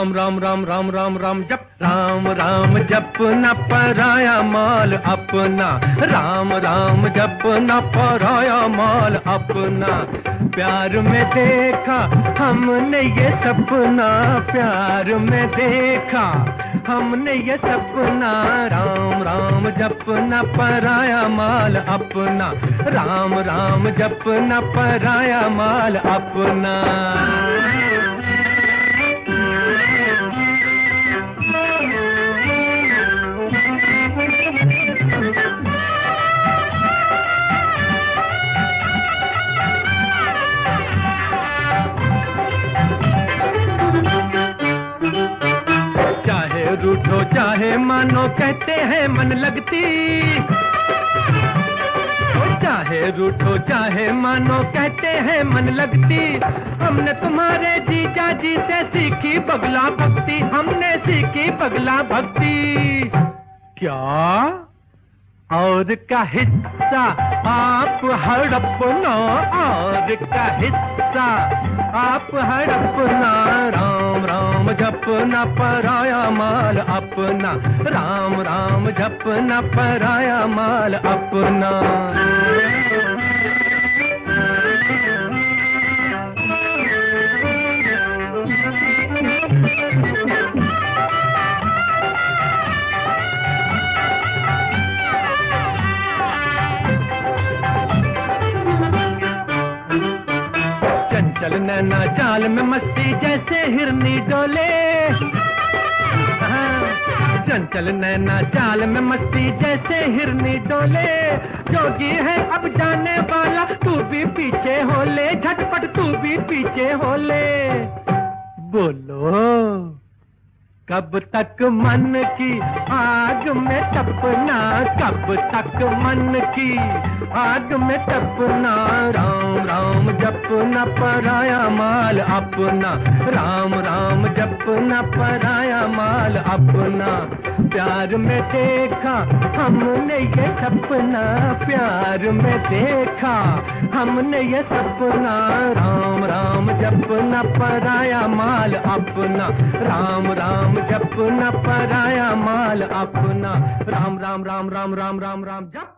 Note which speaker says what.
Speaker 1: राम राम राम राम राम राम जप, राम राम जप न पराया माल अपना, राम राम जप न पराया माल अपना। प्यार में देखा हमने ये सपना, प्यार में देखा हमने ये सपना, राम राम जप न पराया माल अपना, राम राम जप न पराया माल अपना। रूठो चाहे मानो कहते हैं मन लगती, चाहे रूठो चाहे मानो कहते हैं मन लगती। हमने तुम्हारे जीजा जी से सीखी पगला भक्ति, हमने सीखी पगला भक्ति। क्या और का हिस्सा आप हड़पना, और का हिस्सा आप हड़पना, राम राम जप न पराया माल अपना, राम राम जप न पराया माल अपना। चंचल नैना चाल में मस्ती जैसे हिरनी डोले, चंचल नैना चाल में मस्ती जैसे हिरनी डोले। जोगी है अब जाने वाला, तू भी पीछे हो ले, झटपट तू भी पीछे हो ले। बोलो कब तक मन की आग में तपना, कब तक मन की आग में तपना, राम राम जप न पराया माल अपना, राम राम जप न पराया माल अपना। प्यार में देखा हमने ये सपना, प्यार में देखा हमने ये सपना, राम राम जप न पराया माल अपना, राम राम जप न पराया माल अपना, राम राम राम राम राम राम राम जप।